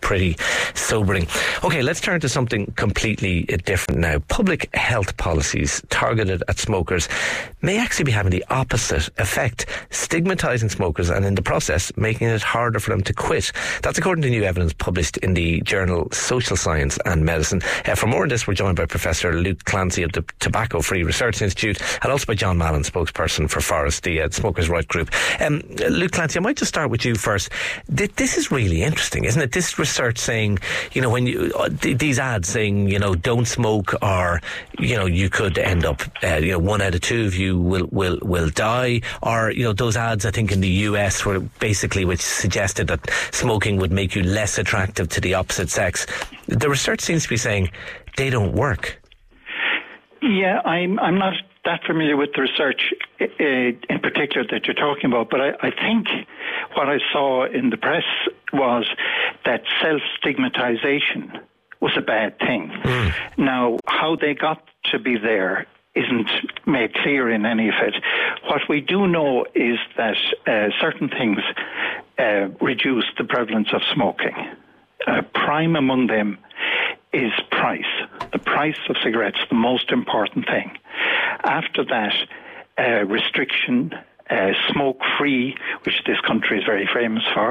pretty sobering. Okay, let's turn to something completely different now. Public health policies targeted at smokers may actually be having the opposite effect, stigmatising smokers and in the process making it harder for them to quit. That's according to new evidence published in the journal Social Science and Medicine. For more on this, we're joined by Professor Luke Clancy of the Tobacco Free Research Institute and also by John Mallon, spokesperson for Forest, the Smokers' Right Group. Luke Clancy, I might just start with you first. This is really interesting, isn't it? This research saying, you know, when you these ads saying, you know, don't smoke, or you know, you could end up, 1 out of 2 of you will die, or you know, those ads I think in the US were basically which suggested that smoking would make you less attractive to the opposite sex. The research seems to be saying they don't work. Yeah, I'm not that familiar with the research in particular that you're talking about, but I think what I saw in the press was that self-stigmatization was a bad thing. Now, how they got to be there isn't made clear in any of it. What we do know is that certain things reduce the prevalence of smoking. Prime among them is price. The price of cigarettes, the most important thing. After that, restriction, smoke-free, which this country is very famous for,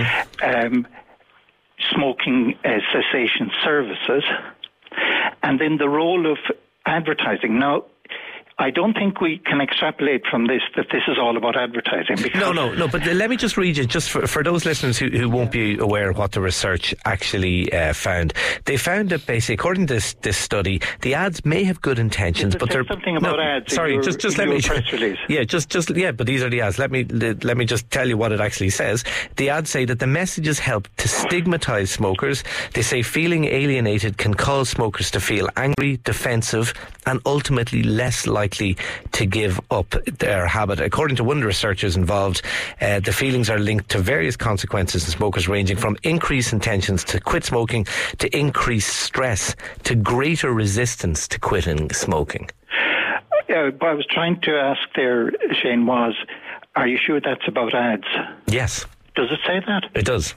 smoking cessation services, and then the role of advertising. Now, I don't think we can extrapolate from this that this is all about advertising. No, but let me just read you, just for those listeners who won't be aware of what the research actually found. They found that basically, according to this study, the ads may have good intentions, but they're something about ads. Sorry, just let me. Press release. Yeah, but these are the ads. Let me just tell you what it actually says. The ads say that the messages help to stigmatise smokers. They say feeling alienated can cause smokers to feel angry, defensive, and ultimately less likely to give up their habit. According to one of the researchers involved, the feelings are linked to various consequences in smokers, ranging from increased intentions to quit smoking, to increased stress, to greater resistance to quitting smoking. What I was trying to ask there, Shane, was, are you sure that's about ads? Yes. Does it say that? It does.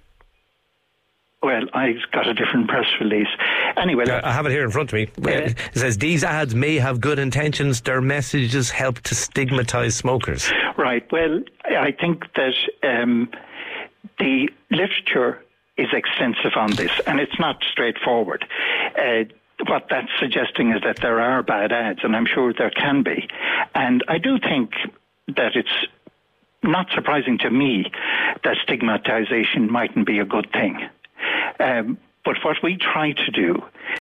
Well, I got a different press release. Anyway, I have it here in front of me. It says these ads may have good intentions. Their messages help to stigmatise smokers. Right. Well, I think that the literature is extensive on this, and it's not straightforward. What that's suggesting is that there are bad ads, and I'm sure there can be. And I do think that it's not surprising to me that stigmatization mightn't be a good thing. But what we try to do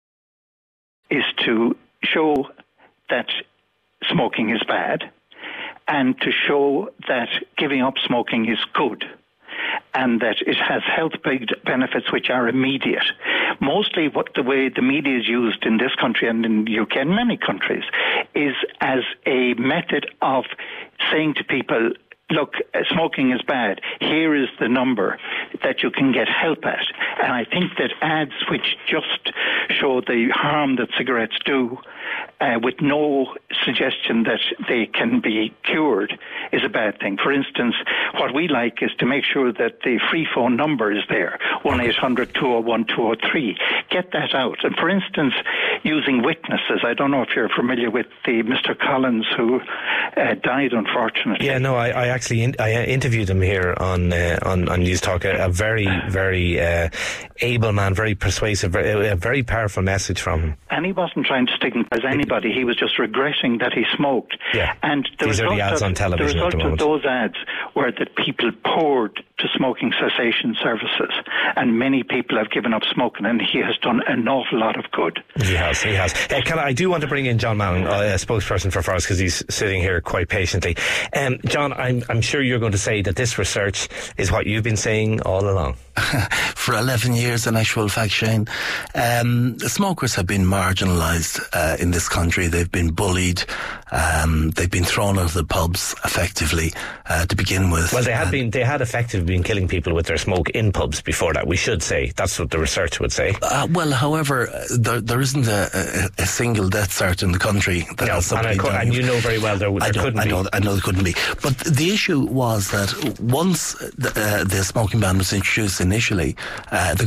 is to show that smoking is bad and to show that giving up smoking is good and that it has health benefits which are immediate. Mostly the way the media is used in this country and in the UK and many countries is as a method of saying to people, look, smoking is bad. Here is the number that you can get help at. And I think that ads which just show the harm that cigarettes do with no suggestion that they can be cured is a bad thing. For instance, what we like is to make sure that the free phone number is there, 1-800-201-203. Get that out. And for instance, using witnesses. I don't know if you're familiar with the Mr. Collins who died, unfortunately. Yeah, no, I actually I interviewed him here on News Talk. A very, very able man, very persuasive, a very powerful message from him. And he wasn't trying to stigmatise anybody. He was just regretting that he smoked. Yeah. And these are the ads on television at the moment. The result of those ads were that people poured to smoking cessation services, and many people have given up smoking, and he has done an awful lot of good. He has. I do want to bring in John Mallon, a spokesperson for Forest, because he's sitting here quite patiently. John, I'm sure you're going to say that this research is what you've been saying all along. For 11 years, in actual fact, Shane, smokers have been marginalised in this country. They've been bullied. They've been thrown out of the pubs, effectively, to begin with. Well, they had effectively been killing people with their smoke in pubs before that, we should say. That's what the research would say. Well, however, there isn't a single death cert in the country that has somebody dying. And you know very well there couldn't be. I know there couldn't be. But the issue was that once the smoking ban was introduced initially, the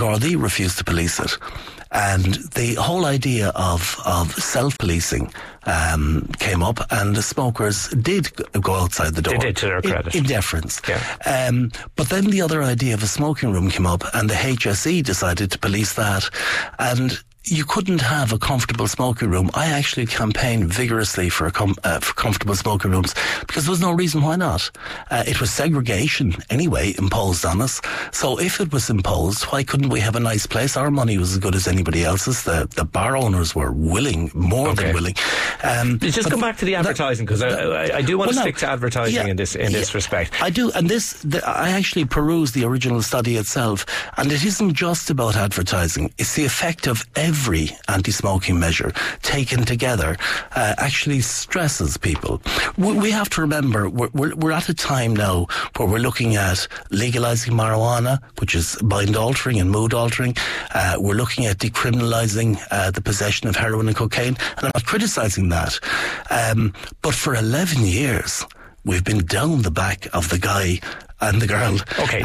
Gardaí refused to police it. And the whole idea of self-policing came up, and the smokers did go outside the door. They did, to their credit. In deference. Yeah. But then the other idea of a smoking room came up, and the HSE decided to police that. And you couldn't have a comfortable smoking room. I actually campaigned vigorously for comfortable smoking rooms because there was no reason why not. It was segregation anyway imposed on us. So if it was imposed, why couldn't we have a nice place? Our money was as good as anybody else's. The bar owners were willing, more than willing. Just come back to the advertising, because I do want to stick to advertising in this respect. I do, and I actually perused the original study itself, and it isn't just about advertising. It's the effect of every anti-smoking measure taken together actually stresses people. We have to remember we're at a time now where we're looking at legalising marijuana, which is mind altering and mood altering. We're looking at decriminalising the possession of heroin and cocaine, and I'm not criticising that. But for 11 years, we've been down the back of the guy and the girl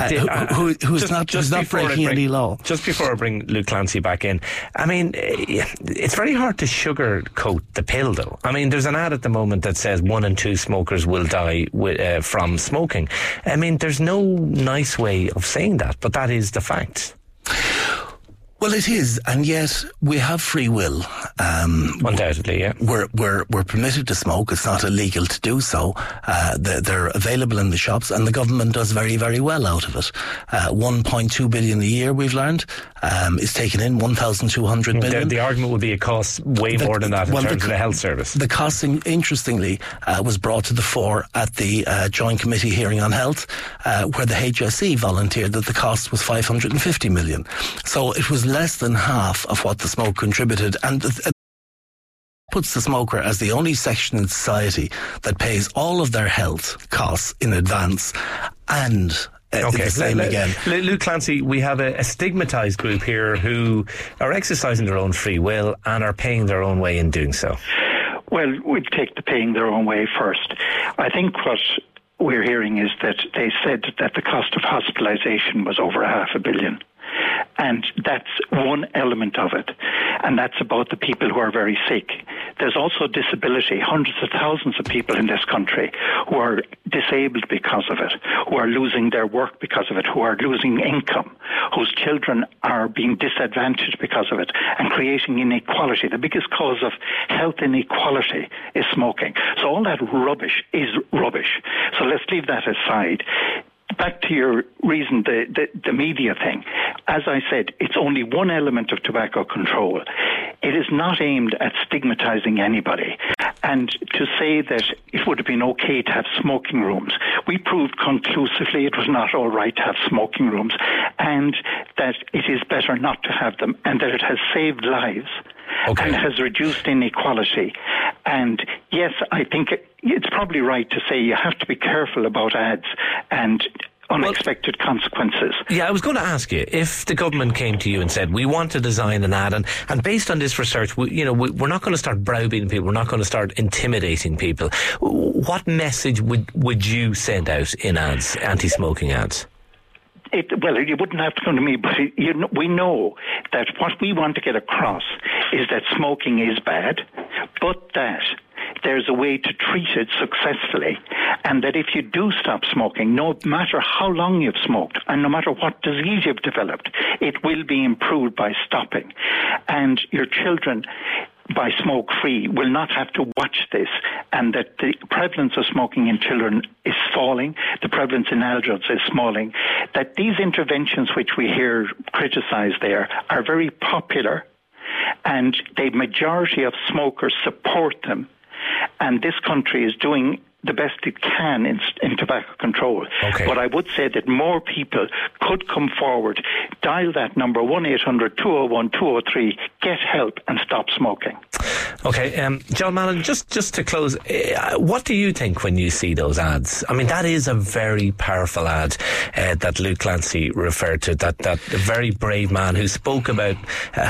who's not breaking any law. Just before I bring Luke Clancy back in, I mean, it's very hard to sugarcoat the pill, though. I mean, there's an ad at the moment that says 1 in 2 smokers will die from smoking. I mean, there's no nice way of saying that, but that is the fact. Well, it is, and yet we have free will. Undoubtedly, yeah. We're permitted to smoke. It's not illegal to do so. They're available in the shops, and the government does very, very well out of it. 1.2 billion a year, we've learned, is taken in, 1,200 million. The argument would be it costs way more than that in terms of the health service. The cost, interestingly, was brought to the fore at the Joint Committee hearing on health, where the HSE volunteered that the cost was 550 million. So it was less than half of what the smoke contributed, and puts the smoker as the only section in society that pays all of their health costs in advance and the same again. Luke Clancy, we have a stigmatised group here who are exercising their own free will and are paying their own way in doing so. Well, we'd take the paying their own way first. I think what we're hearing is that they said that the cost of hospitalisation was over $500 million. And that's one element of it. And that's about the people who are very sick. There's also disability. Hundreds of thousands of people in this country who are disabled because of it, who are losing their work because of it, who are losing income, whose children are being disadvantaged because of it, and creating inequality. The biggest cause of health inequality is smoking. So all that rubbish is rubbish. So let's leave that aside. Back to your reason, the media thing. As I said, it's only one element of tobacco control. It is not aimed at stigmatizing anybody. And to say that it would have been okay to have smoking rooms, we proved conclusively it was not all right to have smoking rooms, and that it is better not to have them, and that it has saved lives. Okay. And has reduced inequality. And yes, I think it's probably right to say you have to be careful about ads and unexpected consequences. Yeah, I was going to ask you, if the government came to you and said, we want to design an ad, and based on this research, we're not going to start browbeating people, we're not going to start intimidating people, what message would you send out in ads, anti-smoking ads? Well, you wouldn't have to come to me, but we know that what we want to get across is that smoking is bad, but that there's a way to treat it successfully, and that if you do stop smoking, no matter how long you've smoked and no matter what disease you've developed, it will be improved by stopping. And your children, by smoke-free, will not have to watch this, and that the prevalence of smoking in children is falling, the prevalence in adults is falling, that these interventions which we hear criticised there are very popular, and the majority of smokers support them, and this country is doing the best it can in tobacco control. Okay. But I would say that more people could come forward, dial that number 1-800-201-203, get help and stop smoking. Okay, John Mallon, just to close, what do you think when you see those ads? I mean, that is a very powerful ad that Luke Clancy referred to, that very brave man who spoke about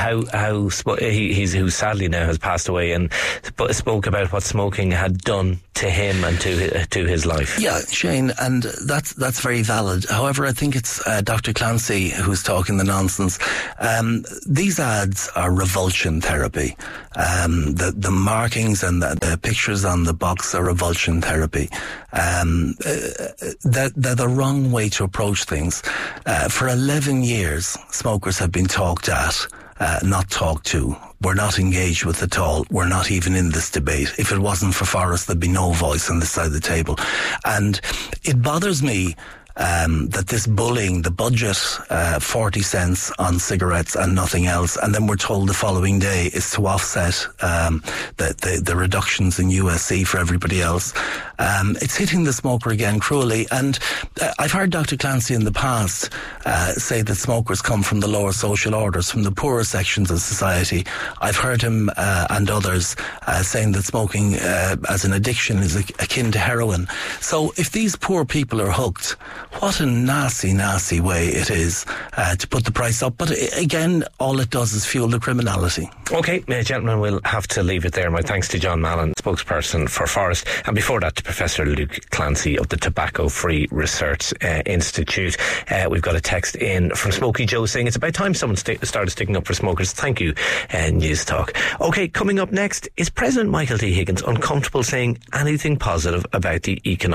who sadly now has passed away, and spoke about what smoking had done to him and to his life. Yeah, Shane, and that's very valid. However, I think it's Dr. Clancy who's talking the nonsense. These ads are revulsion therapy. The markings and the pictures on the box are revulsion therapy. They're the wrong way to approach things. For 11 years, smokers have been talked at, not talked to. We're not engaged with at all. We're not even in this debate. If it wasn't for Forrest, there'd be no voice on this side of the table. And it bothers me that this bullying, the budget, 40 cents on cigarettes and nothing else, and then we're told the following day is to offset the reductions in USC for everybody else. It's hitting the smoker again cruelly, and I've heard Dr. Clancy in the past say that smokers come from the lower social orders, from the poorer sections of society. I've heard him and others saying that smoking as an addiction is akin to heroin. So if these poor people are hooked, what a nasty, nasty way it is to put the price up. But again, all it does is fuel the criminality. OK, gentlemen, we'll have to leave it there. My thanks to John Mallon, spokesperson for Forrest, and before that to Professor Luke Clancy of the Tobacco Free Research Institute. We've got a text in from Smokey Joe saying it's about time someone started sticking up for smokers. Thank you, News Talk. OK, coming up next, is President Michael D. Higgins uncomfortable saying anything positive about the economic